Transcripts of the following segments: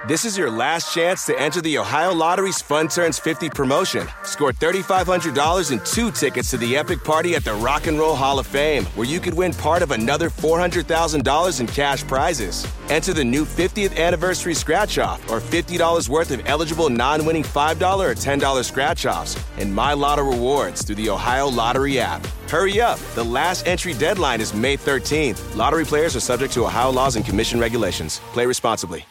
This is your last chance to enter the Ohio Lottery's Fun Turns 50 promotion. Score $3,500 and 2 tickets to the epic party at the Rock and Roll Hall of Fame, where you could win part of another $400,000 in cash prizes. Enter the new 50th anniversary scratch-off or $50 worth of eligible non-winning $5 or $10 scratch-offs and My Lotto rewards through the Ohio Lottery app. Hurry up. The last entry deadline is May 13th. Lottery players are subject to Ohio laws and commission regulations. Play responsibly.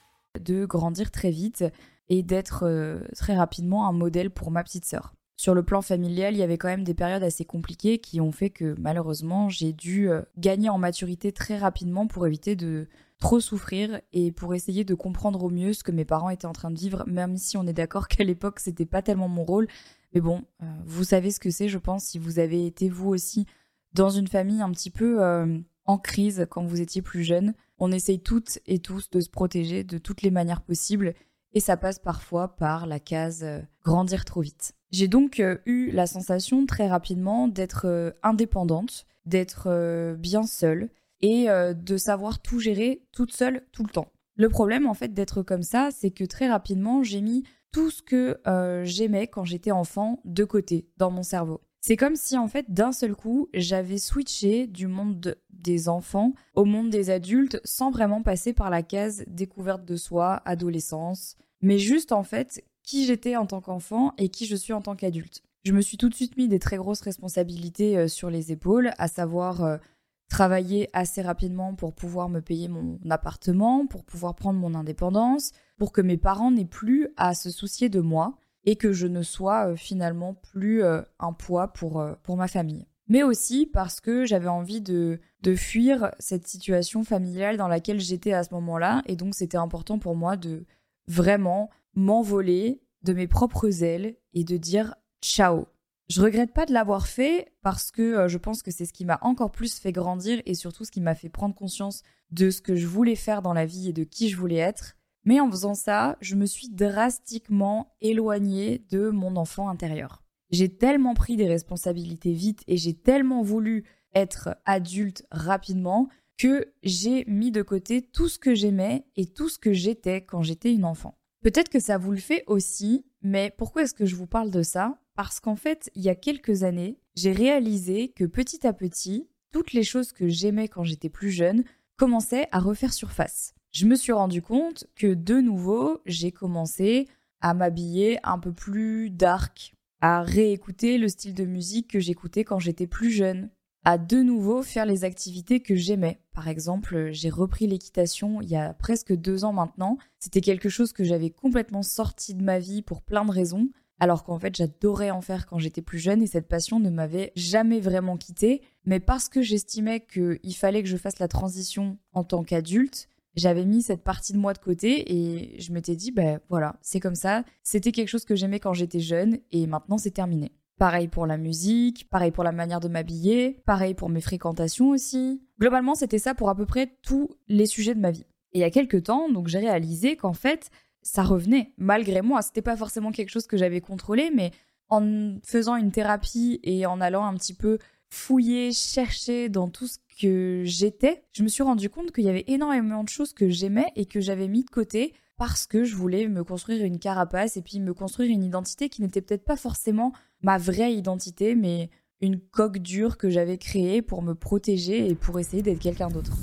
De grandir très vite et d'être très rapidement un modèle pour ma petite sœur. Sur le plan familial, il y avait quand même des périodes assez compliquées qui ont fait que malheureusement, j'ai dû gagner en maturité très rapidement pour éviter de trop souffrir et pour essayer de comprendre au mieux ce que mes parents étaient en train de vivre, même si on est d'accord qu'à l'époque, c'était pas tellement mon rôle. Mais bon, vous savez ce que c'est, je pense, si vous avez été vous aussi dans une famille un petit peu en crise quand vous étiez plus jeune. On essaye toutes et tous de se protéger de toutes les manières possibles et ça passe parfois par la case grandir trop vite. J'ai donc eu la sensation très rapidement d'être indépendante, d'être bien seule et de savoir tout gérer toute seule tout le temps. Le problème en fait d'être comme ça, c'est que très rapidement j'ai mis tout ce que j'aimais quand j'étais enfant de côté dans mon cerveau. C'est comme si, en fait, d'un seul coup, j'avais switché du monde des enfants au monde des adultes sans vraiment passer par la case découverte de soi, adolescence, mais juste, en fait, qui j'étais en tant qu'enfant et qui je suis en tant qu'adulte. Je me suis tout de suite mis des très grosses responsabilités sur les épaules, à savoir travailler assez rapidement pour pouvoir me payer mon appartement, pour pouvoir prendre mon indépendance, pour que mes parents n'aient plus à se soucier de moi, et que je ne sois finalement plus un poids pour ma famille. Mais aussi parce que j'avais envie de fuir cette situation familiale dans laquelle j'étais à ce moment-là, et donc c'était important pour moi de vraiment m'envoler de mes propres ailes et de dire ciao. Je regrette pas de l'avoir fait parce que je pense que c'est ce qui m'a encore plus fait grandir et surtout ce qui m'a fait prendre conscience de ce que je voulais faire dans la vie et de qui je voulais être. Mais en faisant ça, je me suis drastiquement éloignée de mon enfant intérieur. J'ai tellement pris des responsabilités vite et j'ai tellement voulu être adulte rapidement que j'ai mis de côté tout ce que j'aimais et tout ce que j'étais quand j'étais une enfant. Peut-être que ça vous le fait aussi, mais pourquoi est-ce que je vous parle de ça ? Parce qu'en fait, il y a quelques années, j'ai réalisé que petit à petit, toutes les choses que j'aimais quand j'étais plus jeune commençaient à refaire surface. Je me suis rendu compte que de nouveau, j'ai commencé à m'habiller un peu plus dark, à réécouter le style de musique que j'écoutais quand j'étais plus jeune, à de nouveau faire les activités que j'aimais. Par exemple, j'ai repris l'équitation il y a presque 2 ans maintenant. C'était quelque chose que j'avais complètement sorti de ma vie pour plein de raisons, alors qu'en fait j'adorais en faire quand j'étais plus jeune et cette passion ne m'avait jamais vraiment quittée. Mais parce que j'estimais qu'il fallait que je fasse la transition en tant qu'adulte, j'avais mis cette partie de moi de côté et je m'étais dit, voilà, c'est comme ça. C'était quelque chose que j'aimais quand j'étais jeune et maintenant c'est terminé. Pareil pour la musique, pareil pour la manière de m'habiller, pareil pour mes fréquentations aussi. Globalement, c'était ça pour à peu près tous les sujets de ma vie. Et il y a quelques temps, donc j'ai réalisé qu'en fait, ça revenait malgré moi. C'était pas forcément quelque chose que j'avais contrôlé, mais en faisant une thérapie et en allant un petit peu fouiller, chercher dans tout ce que j'étais, je me suis rendu compte qu'il y avait énormément de choses que j'aimais et que j'avais mis de côté parce que je voulais me construire une carapace et puis me construire une identité qui n'était peut-être pas forcément ma vraie identité, mais une coque dure que j'avais créée pour me protéger et pour essayer d'être quelqu'un d'autre.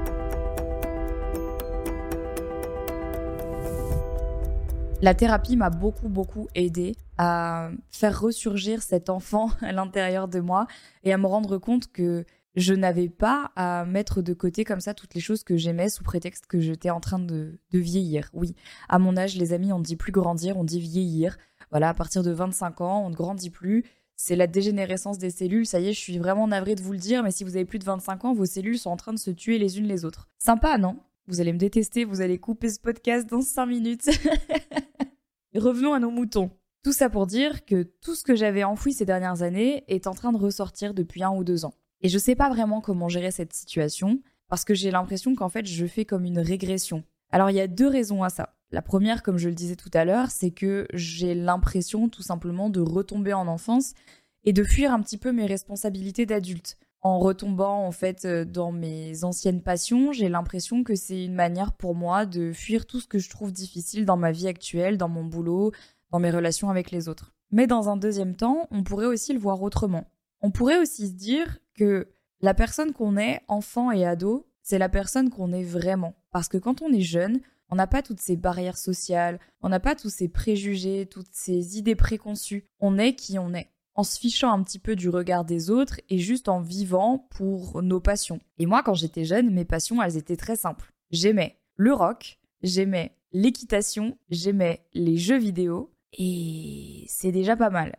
La thérapie m'a beaucoup aidée à faire ressurgir cet enfant à l'intérieur de moi et à me rendre compte que je n'avais pas à mettre de côté comme ça toutes les choses que j'aimais sous prétexte que j'étais en train de vieillir. Oui, à mon âge, les amis, on ne dit plus grandir, on dit vieillir. Voilà, à partir de 25 ans, on ne grandit plus. C'est la dégénérescence des cellules. Ça y est, je suis vraiment navrée de vous le dire, mais si vous avez plus de 25 ans, vos cellules sont en train de se tuer les unes les autres. Sympa, non ? Vous allez me détester, vous allez couper ce podcast dans 5 minutes. Revenons à nos moutons. Tout ça pour dire que tout ce que j'avais enfoui ces dernières années est en train de ressortir depuis 1 ou 2 ans. Et je sais pas vraiment comment gérer cette situation, parce que j'ai l'impression qu'en fait, je fais comme une régression. Alors, il y a 2 raisons à ça. La première, comme je le disais tout à l'heure, c'est que j'ai l'impression tout simplement de retomber en enfance et de fuir un petit peu mes responsabilités d'adulte. En retombant en fait dans mes anciennes passions, j'ai l'impression que c'est une manière pour moi de fuir tout ce que je trouve difficile dans ma vie actuelle, dans mon boulot, dans mes relations avec les autres. Mais dans un deuxième temps, on pourrait aussi le voir autrement. On pourrait aussi se dire que la personne qu'on est, enfant et ado, c'est la personne qu'on est vraiment. Parce que quand on est jeune, on n'a pas toutes ces barrières sociales, on n'a pas tous ces préjugés, toutes ces idées préconçues. On est qui on est, en se fichant un petit peu du regard des autres et juste en vivant pour nos passions. Et moi, quand j'étais jeune, mes passions, elles étaient très simples. J'aimais le rock, j'aimais l'équitation, j'aimais les jeux vidéo, et c'est déjà pas mal.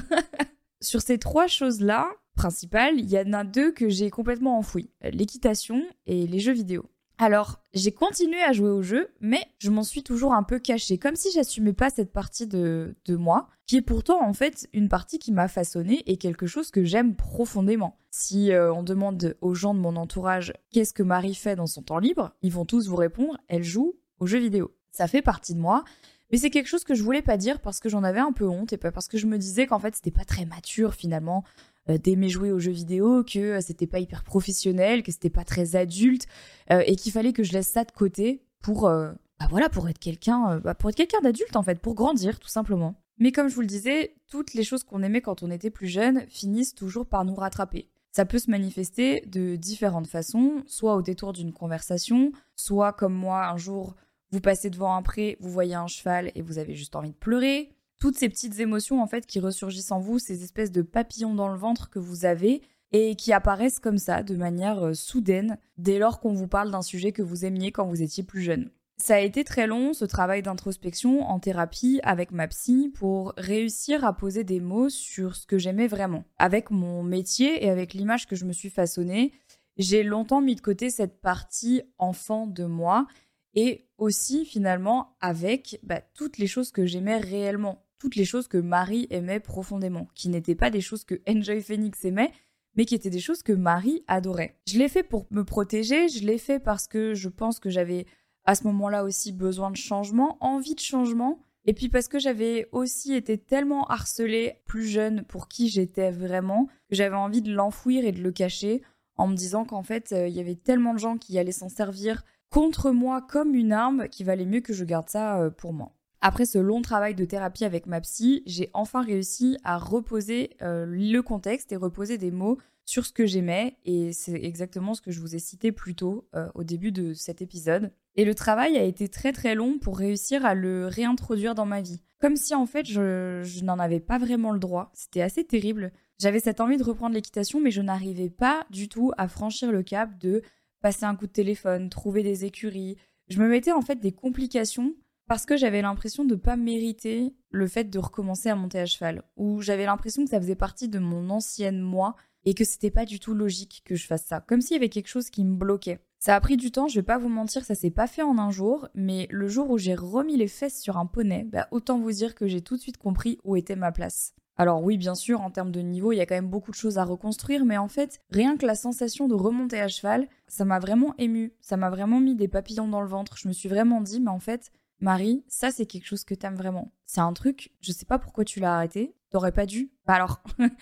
Sur ces 3 choses-là, principales, il y en a 2 que j'ai complètement enfouies. L'équitation et les jeux vidéo. Alors, j'ai continué à jouer aux jeux, mais je m'en suis toujours un peu cachée, comme si j'assumais pas cette partie de moi, qui est pourtant en fait une partie qui m'a façonnée et quelque chose que j'aime profondément. Si on demande aux gens de mon entourage qu'est-ce que Marie fait dans son temps libre, ils vont tous vous répondre, elle joue aux jeux vidéo. Ça fait partie de moi, mais c'est quelque chose que je voulais pas dire parce que j'en avais un peu honte et pas parce que je me disais qu'en fait c'était pas très mature finalement d'aimer jouer aux jeux vidéo, que c'était pas hyper professionnel, que c'était pas très adulte et qu'il fallait que je laisse ça de côté pour être quelqu'un d'adulte en fait, pour grandir tout simplement. Mais comme je vous le disais, toutes les choses qu'on aimait quand on était plus jeune finissent toujours par nous rattraper. Ça peut se manifester de différentes façons, soit au détour d'une conversation, soit comme moi un jour vous passez devant un pré, vous voyez un cheval et vous avez juste envie de pleurer. Toutes ces petites émotions en fait qui ressurgissent en vous, ces espèces de papillons dans le ventre que vous avez et qui apparaissent comme ça de manière soudaine dès lors qu'on vous parle d'un sujet que vous aimiez quand vous étiez plus jeune. Ça a été très long ce travail d'introspection en thérapie avec ma psy pour réussir à poser des mots sur ce que j'aimais vraiment. Avec mon métier et avec l'image que je me suis façonnée, j'ai longtemps mis de côté cette partie enfant de moi et aussi finalement avec toutes les choses que j'aimais réellement, toutes les choses que Marie aimait profondément, qui n'étaient pas des choses que Enjoy Phoenix aimait, mais qui étaient des choses que Marie adorait. Je l'ai fait pour me protéger, je l'ai fait parce que je pense que j'avais à ce moment-là aussi besoin de changement, envie de changement, et puis parce que j'avais aussi été tellement harcelée plus jeune pour qui j'étais vraiment, que j'avais envie de l'enfouir et de le cacher, en me disant qu'en fait, il y avait tellement de gens qui allaient s'en servir contre moi comme une arme qu'il valait mieux que je garde ça pour moi. Après ce long travail de thérapie avec ma psy, j'ai enfin réussi à reposer le contexte et reposer des mots sur ce que j'aimais, et c'est exactement ce que je vous ai cité plus tôt au début de cet épisode. Et le travail a été très très long pour réussir à le réintroduire dans ma vie. Comme si en fait je n'en avais pas vraiment le droit. C'était assez terrible. J'avais cette envie de reprendre l'équitation, mais je n'arrivais pas du tout à franchir le cap de passer un coup de téléphone, trouver des écuries. Je me mettais en fait des complications parce que j'avais l'impression de ne pas mériter le fait de recommencer à monter à cheval. Ou j'avais l'impression que ça faisait partie de mon ancienne moi et que c'était pas du tout logique que je fasse ça. Comme s'il y avait quelque chose qui me bloquait. Ça a pris du temps, je vais pas vous mentir, ça s'est pas fait en un jour, mais le jour où j'ai remis les fesses sur un poney, autant vous dire que j'ai tout de suite compris où était ma place. Alors oui, bien sûr, en termes de niveau, il y a quand même beaucoup de choses à reconstruire, mais en fait, rien que la sensation de remonter à cheval, ça m'a vraiment émue, ça m'a vraiment mis des papillons dans le ventre. Je me suis vraiment dit, mais en fait, Marie, ça c'est quelque chose que t'aimes vraiment. C'est un truc, je sais pas pourquoi tu l'as arrêté, t'aurais pas dû. Alors,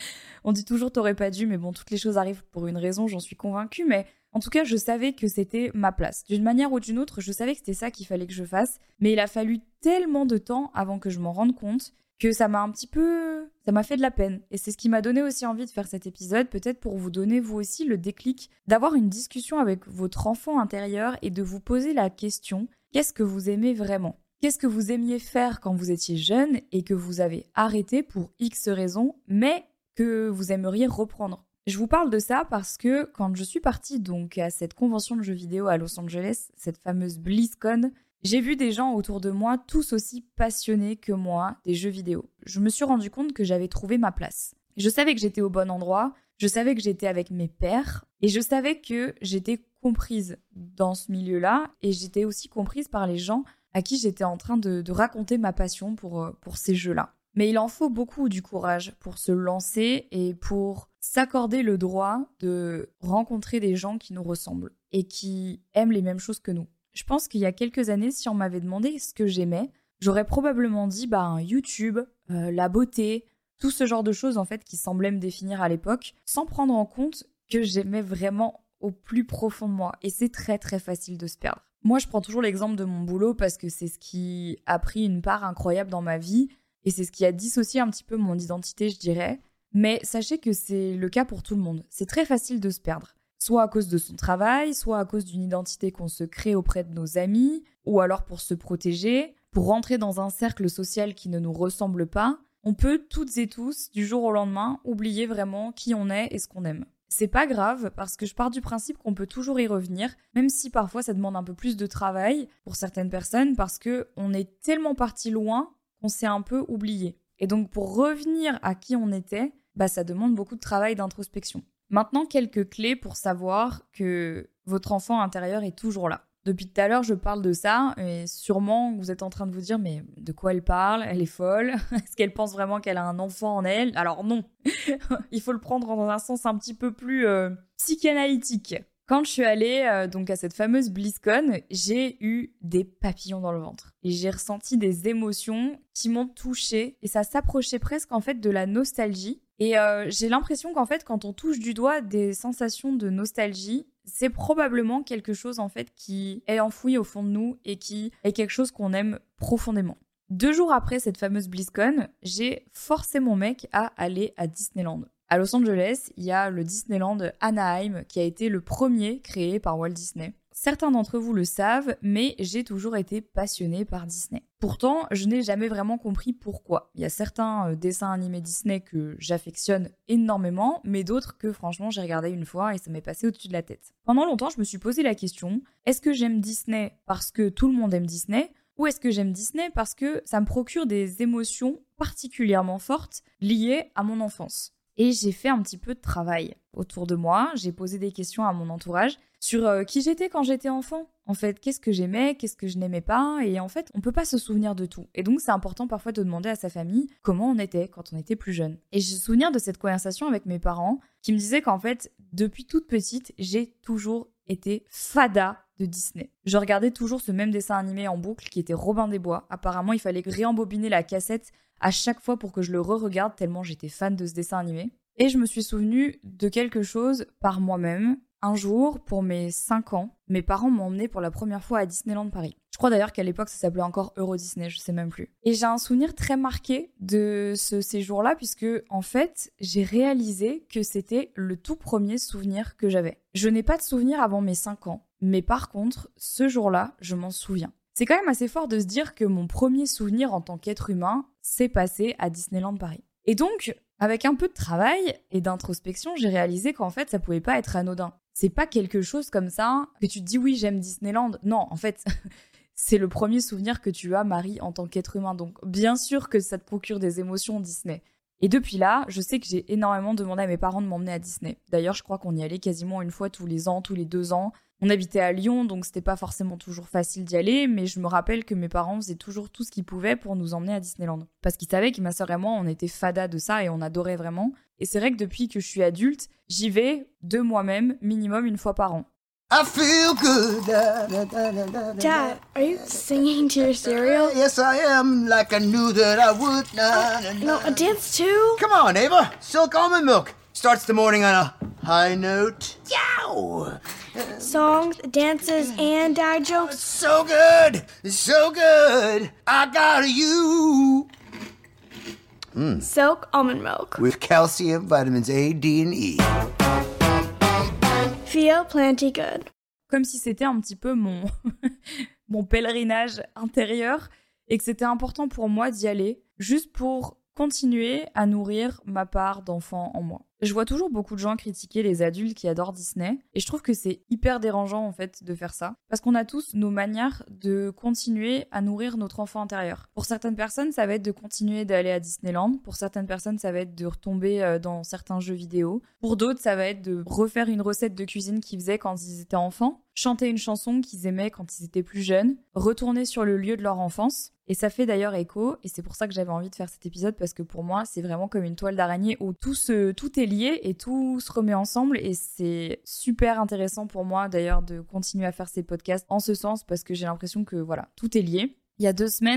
on dit toujours t'aurais pas dû, mais bon, toutes les choses arrivent pour une raison, j'en suis convaincue, mais en tout cas, je savais que c'était ma place. D'une manière ou d'une autre, je savais que c'était ça qu'il fallait que je fasse, mais il a fallu tellement de temps avant que je m'en rende compte que ça m'a fait de la peine. Et c'est ce qui m'a donné aussi envie de faire cet épisode, peut-être pour vous donner vous aussi le déclic, d'avoir une discussion avec votre enfant intérieur et de vous poser la question, qu'est-ce que vous aimez vraiment ? Qu'est-ce que vous aimiez faire quand vous étiez jeune et que vous avez arrêté pour X raisons, mais que vous aimeriez reprendre ? Je vous parle de ça parce que quand je suis partie donc à cette convention de jeux vidéo à Los Angeles, cette fameuse BlizzCon, j'ai vu des gens autour de moi tous aussi passionnés que moi des jeux vidéo. Je me suis rendu compte que j'avais trouvé ma place. Je savais que j'étais au bon endroit, je savais que j'étais avec mes pairs et je savais que j'étais comprise dans ce milieu-là et j'étais aussi comprise par les gens à qui j'étais en train de raconter ma passion pour ces jeux-là. Mais il en faut beaucoup du courage pour se lancer et pour s'accorder le droit de rencontrer des gens qui nous ressemblent et qui aiment les mêmes choses que nous. Je pense qu'il y a quelques années, si on m'avait demandé ce que j'aimais, j'aurais probablement dit YouTube, la beauté, tout ce genre de choses en fait qui semblaient me définir à l'époque, sans prendre en compte que j'aimais vraiment au plus profond de moi. Et c'est très très facile de se perdre. Moi, je prends toujours l'exemple de mon boulot parce que c'est ce qui a pris une part incroyable dans ma vie et c'est ce qui a dissocié un petit peu mon identité, je dirais. Mais sachez que c'est le cas pour tout le monde. C'est très facile de se perdre. Soit à cause de son travail, soit à cause d'une identité qu'on se crée auprès de nos amis, ou alors pour se protéger, pour rentrer dans un cercle social qui ne nous ressemble pas. On peut toutes et tous, du jour au lendemain, oublier vraiment qui on est et ce qu'on aime. C'est pas grave parce que je pars du principe qu'on peut toujours y revenir, même si parfois ça demande un peu plus de travail pour certaines personnes parce qu'on est tellement parti loin qu'on s'est un peu oublié. Et donc pour revenir à qui on était, ça demande beaucoup de travail d'introspection. Maintenant, quelques clés pour savoir que votre enfant intérieur est toujours là. Depuis tout à l'heure, je parle de ça et sûrement vous êtes en train de vous dire mais de quoi elle parle ? Elle est folle ? Est-ce qu'elle pense vraiment qu'elle a un enfant en elle ? Alors non, il faut le prendre dans un sens un petit peu plus psychanalytique. Quand je suis allée donc à cette fameuse BlizzCon, j'ai eu des papillons dans le ventre. Et j'ai ressenti des émotions qui m'ont touchée et ça s'approchait presque en fait de la nostalgie. Et j'ai l'impression qu'en fait, quand on touche du doigt des sensations de nostalgie, c'est probablement quelque chose en fait qui est enfoui au fond de nous et qui est quelque chose qu'on aime profondément. 2 jours après cette fameuse BlizzCon, j'ai forcé mon mec à aller à Disneyland. À Los Angeles, il y a le Disneyland Anaheim qui a été le premier créé par Walt Disney. Certains d'entre vous le savent, mais j'ai toujours été passionnée par Disney. Pourtant, je n'ai jamais vraiment compris pourquoi. Il y a certains dessins animés Disney que j'affectionne énormément, mais d'autres que franchement j'ai regardé une fois et ça m'est passé au-dessus de la tête. Pendant longtemps, je me suis posé la question, est-ce que j'aime Disney parce que tout le monde aime Disney ? Ou est-ce que j'aime Disney parce que ça me procure des émotions particulièrement fortes liées à mon enfance ? Et j'ai fait un petit peu de travail autour de moi, j'ai posé des questions à mon entourage sur qui j'étais quand j'étais enfant. En fait, qu'est-ce que j'aimais, qu'est-ce que je n'aimais pas, et en fait, on peut pas se souvenir de tout. Et donc, c'est important parfois de demander à sa famille comment on était quand on était plus jeune. Et j'ai souvenir de cette conversation avec mes parents qui me disaient qu'en fait, depuis toute petite, j'ai toujours été fada de Disney. Je regardais toujours ce même dessin animé en boucle qui était Robin des Bois. Apparemment, il fallait réembobiner la cassette à chaque fois pour que je le re-regarde tellement j'étais fan de ce dessin animé. Et je me suis souvenue de quelque chose par moi-même. Un jour, pour mes 5 ans, mes parents m'ont emmenée pour la première fois à Disneyland Paris. Je crois d'ailleurs qu'à l'époque, ça s'appelait encore Euro Disney, je sais même plus. Et j'ai un souvenir très marqué de ce séjour-là, puisque en fait, j'ai réalisé que c'était le tout premier souvenir que j'avais. Je n'ai pas de souvenir avant mes 5 ans, mais par contre, ce jour-là, je m'en souviens. C'est quand même assez fort de se dire que mon premier souvenir en tant qu'être humain s'est passé à Disneyland Paris. Et donc, avec un peu de travail et d'introspection, j'ai réalisé qu'en fait, ça pouvait pas être anodin. C'est pas quelque chose comme ça que tu te dis oui, j'aime Disneyland. Non, en fait, c'est le premier souvenir que tu as, Marie, en tant qu'être humain. Donc, bien sûr que ça te procure des émotions Disney. Et depuis là, je sais que j'ai énormément demandé à mes parents de m'emmener à Disney. D'ailleurs, je crois qu'on y allait quasiment une fois tous les ans, tous les 2 ans. On habitait à Lyon, donc c'était pas forcément toujours facile d'y aller, mais je me rappelle que mes parents faisaient toujours tout ce qu'ils pouvaient pour nous emmener à Disneyland. Parce qu'ils savaient que ma sœur et moi, on était fada de ça et on adorait vraiment. Et c'est vrai que depuis que je suis adulte, j'y vais de moi-même, minimum une fois par an. I feel good. Dad, are you singing to your cereal? Yes, I am, like I knew that I would. No, a dance too? Come on, Ava. Silk almond milk starts the morning on a high note. Yow! Songs, dances, and dad jokes. So good, so good. I got you. Silk almond milk. With calcium, vitamins A, D, and E. Feel plenty good. Comme si c'était un petit peu mon, mon pèlerinage intérieur et que c'était important pour moi d'y aller, juste pour continuer à nourrir ma part d'enfant en moi. Je vois toujours beaucoup de gens critiquer les adultes qui adorent Disney et je trouve que c'est hyper dérangeant en fait de faire ça parce qu'on a tous nos manières de continuer à nourrir notre enfant intérieur. Pour certaines personnes, ça va être de continuer d'aller à Disneyland. Pour certaines personnes, ça va être de retomber dans certains jeux vidéo. Pour d'autres, ça va être de refaire une recette de cuisine qu'ils faisaient quand ils étaient enfants, chanter une chanson qu'ils aimaient quand ils étaient plus jeunes, retourner sur le lieu de leur enfance. Et ça fait d'ailleurs écho, et c'est pour ça que j'avais envie de faire cet épisode, parce que pour moi, c'est vraiment comme une toile d'araignée où tout est lié et tout se remet ensemble, et c'est super intéressant pour moi d'ailleurs de continuer à faire ces podcasts en ce sens, parce que j'ai l'impression que voilà, tout est lié. Il y a 2 semaines,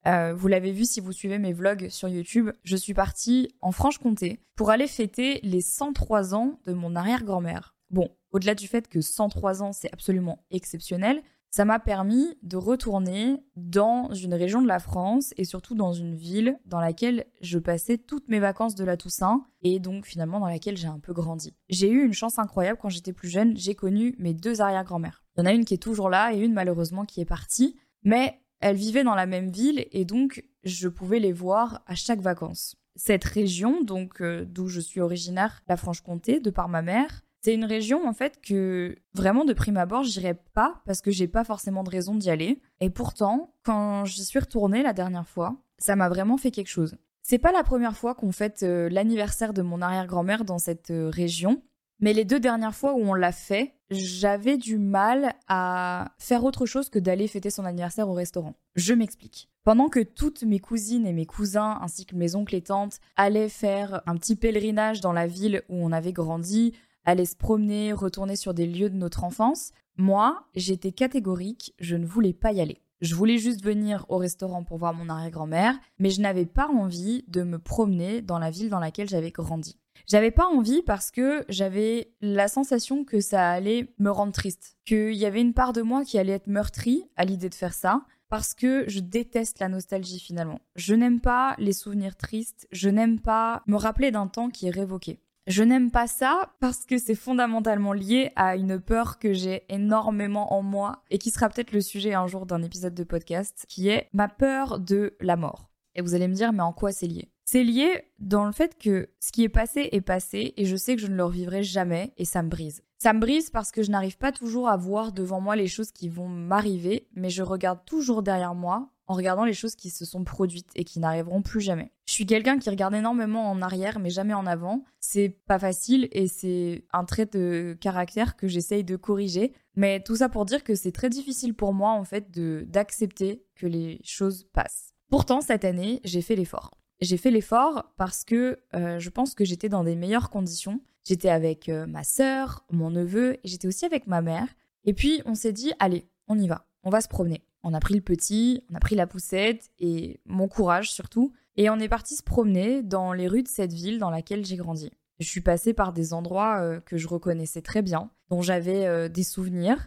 Vous l'avez vu si vous suivez mes vlogs sur YouTube, je suis partie en Franche-Comté pour aller fêter les 103 ans de mon arrière-grand-mère. Bon, au-delà du fait que 103 ans, c'est absolument exceptionnel, ça m'a permis de retourner dans une région de la France et surtout dans une ville dans laquelle je passais toutes mes vacances de la Toussaint et donc finalement dans laquelle j'ai un peu grandi. J'ai eu une chance incroyable quand j'étais plus jeune, j'ai connu mes 2 arrière-grand-mères. Il y en a une qui est toujours là et une malheureusement qui est partie, mais elles vivaient dans la même ville et donc je pouvais les voir à chaque vacances. Cette région, donc d'où je suis originaire, la Franche-Comté, de par ma mère, c'est une région en fait que vraiment de prime abord j'irais pas parce que j'ai pas forcément de raison d'y aller. Et pourtant, quand j'y suis retournée la dernière fois, ça m'a vraiment fait quelque chose. C'est pas la première fois qu'on fête l'anniversaire de mon arrière-grand-mère dans cette région, mais les 2 dernières fois où on l'a fait, j'avais du mal à faire autre chose que d'aller fêter son anniversaire au restaurant. Je m'explique. Pendant que toutes mes cousines et mes cousins, ainsi que mes oncles et tantes, allaient faire un petit pèlerinage dans la ville où on avait grandi, allaient se promener, retourner sur des lieux de notre enfance, moi, j'étais catégorique, je ne voulais pas y aller. Je voulais juste venir au restaurant pour voir mon arrière-grand-mère, mais je n'avais pas envie de me promener dans la ville dans laquelle j'avais grandi. J'avais pas envie parce que j'avais la sensation que ça allait me rendre triste, qu'il y avait une part de moi qui allait être meurtrie à l'idée de faire ça, parce que je déteste la nostalgie finalement. Je n'aime pas les souvenirs tristes, je n'aime pas me rappeler d'un temps qui est révoqué. Je n'aime pas ça parce que c'est fondamentalement lié à une peur que j'ai énormément en moi et qui sera peut-être le sujet un jour d'un épisode de podcast, qui est ma peur de la mort. Et vous allez me dire, mais en quoi c'est lié ? C'est lié dans le fait que ce qui est passé et je sais que je ne le revivrai jamais et ça me brise. Ça me brise parce que je n'arrive pas toujours à voir devant moi les choses qui vont m'arriver, mais je regarde toujours derrière moi en regardant les choses qui se sont produites et qui n'arriveront plus jamais. Je suis quelqu'un qui regarde énormément en arrière mais jamais en avant. C'est pas facile et c'est un trait de caractère que j'essaye de corriger. Mais tout ça pour dire que c'est très difficile pour moi en fait d'accepter que les choses passent. Pourtant cette année, j'ai fait l'effort. J'ai fait l'effort parce que je pense que j'étais dans des meilleures conditions. J'étais avec ma sœur, mon neveu et j'étais aussi avec ma mère. Et puis on s'est dit, allez, on y va, on va se promener. On a pris le petit, on a pris la poussette et mon courage surtout. Et on est parti se promener dans les rues de cette ville dans laquelle j'ai grandi. Je suis passée par des endroits que je reconnaissais très bien, dont j'avais des souvenirs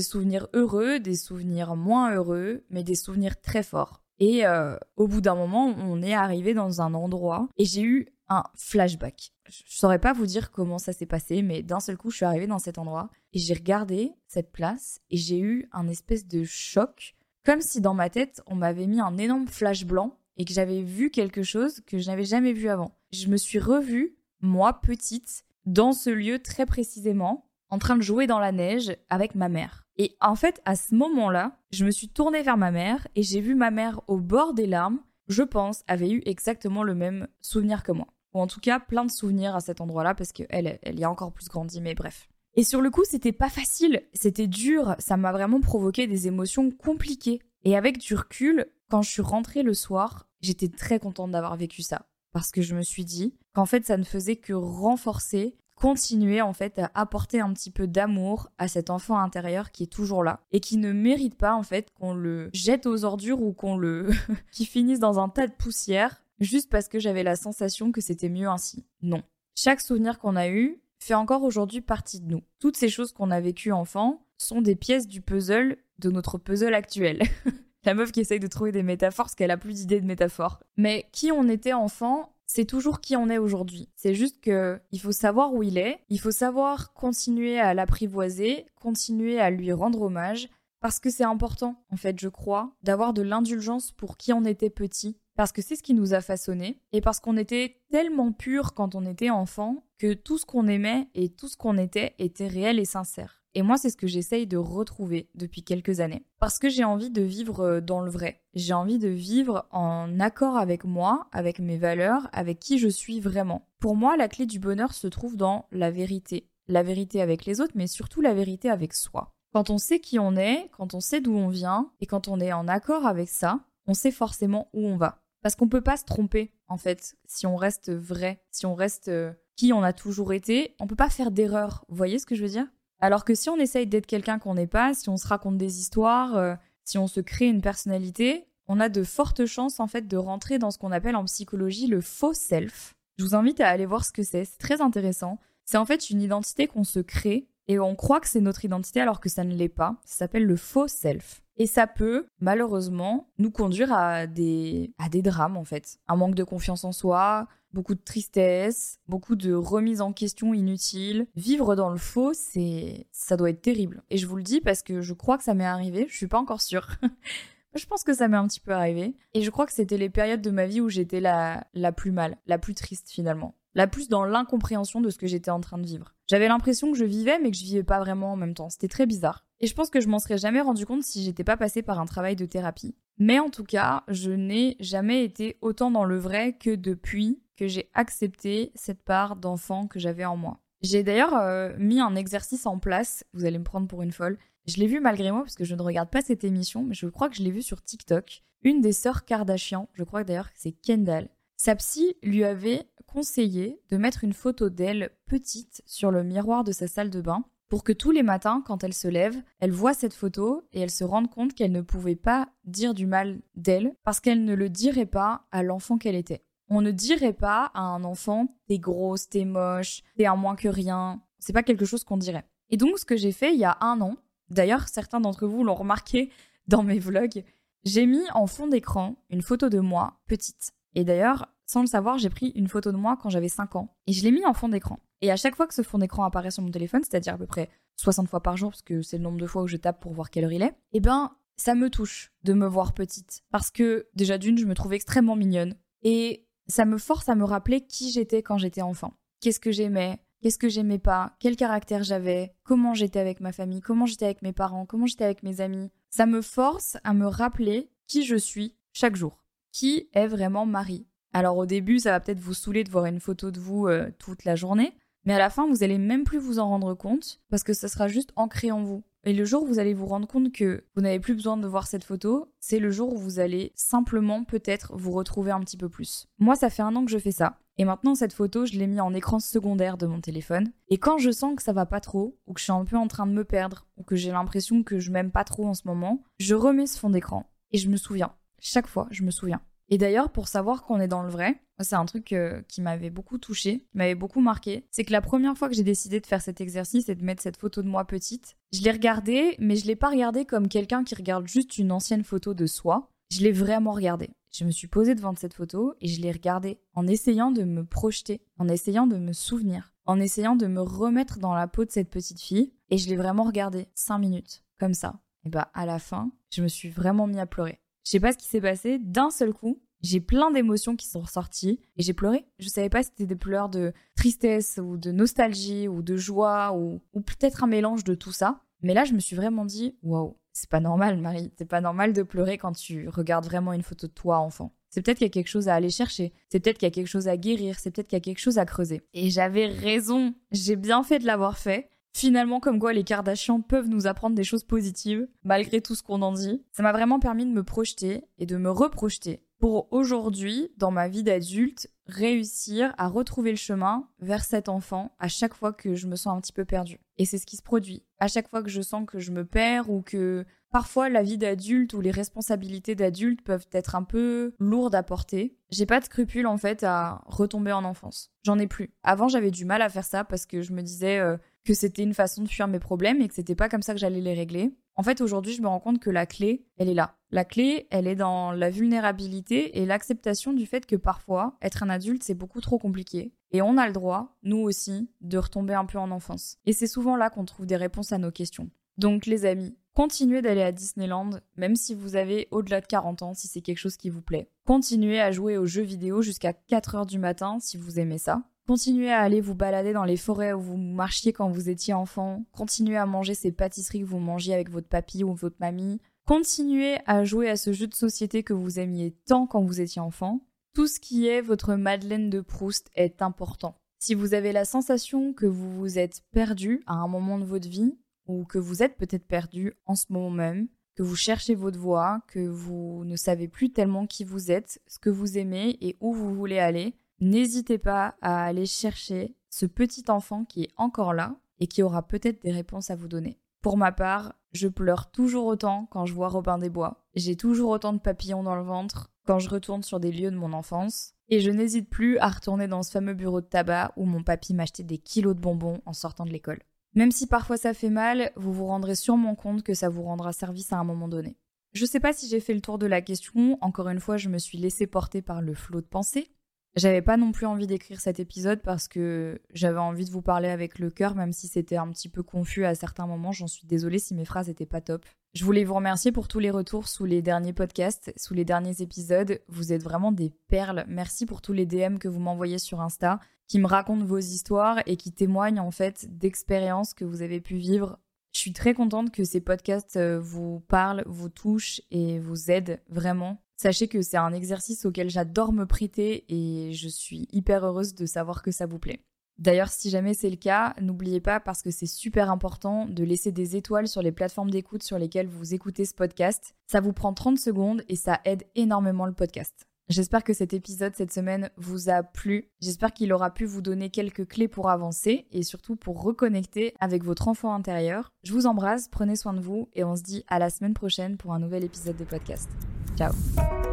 heureux, des souvenirs moins heureux, mais des souvenirs très forts. Et au bout d'un moment, on est arrivé dans un endroit et j'ai eu un flashback. Je saurais pas vous dire comment ça s'est passé, mais d'un seul coup, je suis arrivée dans cet endroit et j'ai regardé cette place et j'ai eu un espèce de choc, comme si dans ma tête, on m'avait mis un énorme flash blanc et que j'avais vu quelque chose que je n'avais jamais vu avant. Je me suis revue, moi, petite, dans ce lieu très précisément, en train de jouer dans la neige avec ma mère. Et en fait, à ce moment-là, je me suis tournée vers ma mère et j'ai vu ma mère au bord des larmes, je pense, avait eu exactement le même souvenir que moi. Ou en tout cas, plein de souvenirs à cet endroit-là parce qu'elle y a encore plus grandi, mais bref. Et sur le coup, c'était pas facile, c'était dur, ça m'a vraiment provoqué des émotions compliquées. Et avec du recul, quand je suis rentrée le soir, j'étais très contente d'avoir vécu ça. Parce que je me suis dit qu'en fait, ça ne faisait que renforcer, continuer en fait à apporter un petit peu d'amour à cet enfant intérieur qui est toujours là et qui ne mérite pas en fait qu'on le jette aux ordures ou qu'il finisse dans un tas de poussière juste parce que j'avais la sensation que c'était mieux ainsi. Non. Chaque souvenir qu'on a eu fait encore aujourd'hui partie de nous. Toutes ces choses qu'on a vécues enfant sont des pièces du puzzle de notre puzzle actuel. La meuf qui essaye de trouver des métaphores parce qu'elle a plus d'idées de métaphores. Mais qui on était enfant, c'est toujours qui on est aujourd'hui. C'est juste qu'il faut savoir où il est, il faut savoir continuer à l'apprivoiser, continuer à lui rendre hommage, parce que c'est important, en fait, je crois, d'avoir de l'indulgence pour qui on était petit, parce que c'est ce qui nous a façonnés, et parce qu'on était tellement pur quand on était enfant, que tout ce qu'on aimait et tout ce qu'on était réel et sincère. Et moi, c'est ce que j'essaye de retrouver depuis quelques années. Parce que j'ai envie de vivre dans le vrai. J'ai envie de vivre en accord avec moi, avec mes valeurs, avec qui je suis vraiment. Pour moi, la clé du bonheur se trouve dans la vérité. La vérité avec les autres, mais surtout la vérité avec soi. Quand on sait qui on est, quand on sait d'où on vient, et quand on est en accord avec ça, on sait forcément où on va. Parce qu'on peut pas se tromper, en fait, si on reste vrai, si on reste qui on a toujours été, on peut pas faire d'erreur. Vous voyez ce que je veux dire ? Alors que si on essaye d'être quelqu'un qu'on n'est pas, si on se raconte des histoires, si on se crée une personnalité, on a de fortes chances en fait de rentrer dans ce qu'on appelle en psychologie le faux self. Je vous invite à aller voir ce que c'est très intéressant. C'est en fait une identité qu'on se crée et on croit que c'est notre identité alors que ça ne l'est pas. Ça s'appelle le faux self. Et ça peut, malheureusement, nous conduire à des drames en fait. Un manque de confiance en soi, beaucoup de tristesse, beaucoup de remise en question inutile. Vivre dans le faux, ça doit être terrible. Et je vous le dis parce que je crois que ça m'est arrivé, je suis pas encore sûre. Je pense que ça m'est un petit peu arrivé. Et je crois que c'était les périodes de ma vie où j'étais la plus mal, la plus triste finalement. La plus dans l'incompréhension de ce que j'étais en train de vivre. J'avais l'impression que je vivais, mais que je vivais pas vraiment en même temps. C'était très bizarre. Et je pense que je m'en serais jamais rendu compte si j'étais pas passée par un travail de thérapie. Mais en tout cas, je n'ai jamais été autant dans le vrai que depuis que j'ai accepté cette part d'enfant que j'avais en moi. J'ai d'ailleurs mis un exercice en place, vous allez me prendre pour une folle. Je l'ai vu malgré moi parce que je ne regarde pas cette émission, mais je crois que je l'ai vu sur TikTok. Une des sœurs Kardashian, je crois d'ailleurs que c'est Kendall. Sa psy lui avait conseillé de mettre une photo d'elle petite sur le miroir de sa salle de bain pour que tous les matins, quand elle se lève, elle voit cette photo et elle se rende compte qu'elle ne pouvait pas dire du mal d'elle parce qu'elle ne le dirait pas à l'enfant qu'elle était. On ne dirait pas à un enfant « t'es grosse, t'es moche, t'es un moins que rien ». C'est pas quelque chose qu'on dirait. Et donc, ce que j'ai fait il y a 1 an, d'ailleurs, certains d'entre vous l'ont remarqué dans mes vlogs, j'ai mis en fond d'écran une photo de moi petite. Et d'ailleurs, sans le savoir, j'ai pris une photo de moi quand j'avais 5 ans et je l'ai mis en fond d'écran. Et à chaque fois que ce fond d'écran apparaît sur mon téléphone, c'est-à-dire à peu près 60 fois par jour, parce que c'est le nombre de fois où je tape pour voir quelle heure il est, eh ben, ça me touche de me voir petite. Parce que, déjà d'une, je me trouve extrêmement mignonne. Et ça me force à me rappeler qui j'étais quand j'étais enfant. Qu'est-ce que j'aimais pas, quel caractère j'avais, comment j'étais avec ma famille, comment j'étais avec mes parents, comment j'étais avec mes amis. Ça me force à me rappeler qui je suis chaque jour. Qui est vraiment Marie. Alors au début, ça va peut-être vous saouler de voir une photo de vous toute la journée, mais à la fin, vous allez même plus vous en rendre compte parce que ça sera juste ancré en vous. Et le jour où vous allez vous rendre compte que vous n'avez plus besoin de voir cette photo, c'est le jour où vous allez simplement peut-être vous retrouver un petit peu plus. Moi, ça fait 1 an que je fais ça. Et maintenant, cette photo, je l'ai mis en écran secondaire de mon téléphone. Et quand je sens que ça va pas trop, ou que je suis un peu en train de me perdre, ou que j'ai l'impression que je m'aime pas trop en ce moment, je remets ce fond d'écran et je me souviens. Chaque fois, je me souviens. Et d'ailleurs, pour savoir qu'on est dans le vrai, c'est un truc qui m'avait beaucoup touchée, qui m'avait beaucoup marqué. C'est que la première fois que j'ai décidé de faire cet exercice et de mettre cette photo de moi petite, je l'ai regardée, mais je l'ai pas regardée comme quelqu'un qui regarde juste une ancienne photo de soi. Je l'ai vraiment regardée. Je me suis posée devant cette photo et je l'ai regardée en essayant de me projeter, en essayant de me souvenir, en essayant de me remettre dans la peau de cette petite fille. Et je l'ai vraiment regardée 5 minutes, comme ça. Et bah, à la fin, je me suis vraiment mis à pleurer. Je sais pas ce qui s'est passé, d'un seul coup, j'ai plein d'émotions qui sont ressorties et j'ai pleuré. Je savais pas si c'était des pleurs de tristesse ou de nostalgie ou de joie ou peut-être un mélange de tout ça. Mais là, je me suis vraiment dit, waouh, c'est pas normal, Marie. C'est pas normal de pleurer quand tu regardes vraiment une photo de toi, enfant. C'est peut-être qu'il y a quelque chose à aller chercher. C'est peut-être qu'il y a quelque chose à guérir. C'est peut-être qu'il y a quelque chose à creuser. Et j'avais raison. J'ai bien fait de l'avoir fait. Finalement, comme quoi les Kardashians peuvent nous apprendre des choses positives, malgré tout ce qu'on en dit. Ça m'a vraiment permis de me projeter et de me reprojeter pour aujourd'hui, dans ma vie d'adulte, réussir à retrouver le chemin vers cet enfant à chaque fois que je me sens un petit peu perdue. Et c'est ce qui se produit. À chaque fois que je sens que je me perds ou que parfois la vie d'adulte ou les responsabilités d'adulte peuvent être un peu lourdes à porter, j'ai pas de scrupule en fait à retomber en enfance. J'en ai plus. Avant, j'avais du mal à faire ça parce que je me disais que c'était une façon de fuir mes problèmes et que c'était pas comme ça que j'allais les régler. En fait, aujourd'hui, je me rends compte que la clé, elle est là. La clé, elle est dans la vulnérabilité et l'acceptation du fait que parfois, être un adulte, c'est beaucoup trop compliqué. Et on a le droit, nous aussi, de retomber un peu en enfance. Et c'est souvent là qu'on trouve des réponses à nos questions. Donc les amis, continuez d'aller à Disneyland, même si vous avez au-delà de 40 ans, si c'est quelque chose qui vous plaît. Continuez à jouer aux jeux vidéo jusqu'à 4h du matin, si vous aimez ça. Continuez à aller vous balader dans les forêts où vous marchiez quand vous étiez enfant. Continuez à manger ces pâtisseries que vous mangiez avec votre papy ou votre mamie. Continuez à jouer à ce jeu de société que vous aimiez tant quand vous étiez enfant. Tout ce qui est votre Madeleine de Proust est important. Si vous avez la sensation que vous vous êtes perdu à un moment de votre vie, ou que vous êtes peut-être perdu en ce moment même, que vous cherchez votre voie, que vous ne savez plus tellement qui vous êtes, ce que vous aimez et où vous voulez aller, n'hésitez pas à aller chercher ce petit enfant qui est encore là et qui aura peut-être des réponses à vous donner. Pour ma part, je pleure toujours autant quand je vois Robin des Bois. J'ai toujours autant de papillons dans le ventre quand je retourne sur des lieux de mon enfance. Et je n'hésite plus à retourner dans ce fameux bureau de tabac où mon papy m'achetait des kilos de bonbons en sortant de l'école. Même si parfois ça fait mal, vous vous rendrez sûrement compte que ça vous rendra service à un moment donné. Je sais pas si j'ai fait le tour de la question, encore une fois je me suis laissée porter par le flot de pensées. J'avais pas non plus envie d'écrire cet épisode parce que j'avais envie de vous parler avec le cœur, même si c'était un petit peu confus à certains moments. J'en suis désolée si mes phrases étaient pas top. Je voulais vous remercier pour tous les retours sous les derniers podcasts, sous les derniers épisodes. Vous êtes vraiment des perles. Merci pour tous les DM que vous m'envoyez sur Insta, qui me racontent vos histoires et qui témoignent en fait d'expériences que vous avez pu vivre. Je suis très contente que ces podcasts vous parlent, vous touchent et vous aident vraiment. Sachez que c'est un exercice auquel j'adore me prêter et je suis hyper heureuse de savoir que ça vous plaît. D'ailleurs, si jamais c'est le cas, n'oubliez pas, parce que c'est super important, de laisser des étoiles sur les plateformes d'écoute sur lesquelles vous écoutez ce podcast. Ça vous prend 30 secondes et ça aide énormément le podcast. J'espère que cet épisode cette semaine vous a plu. J'espère qu'il aura pu vous donner quelques clés pour avancer et surtout pour reconnecter avec votre enfant intérieur. Je vous embrasse, prenez soin de vous et on se dit à la semaine prochaine pour un nouvel épisode de podcast. Ciao.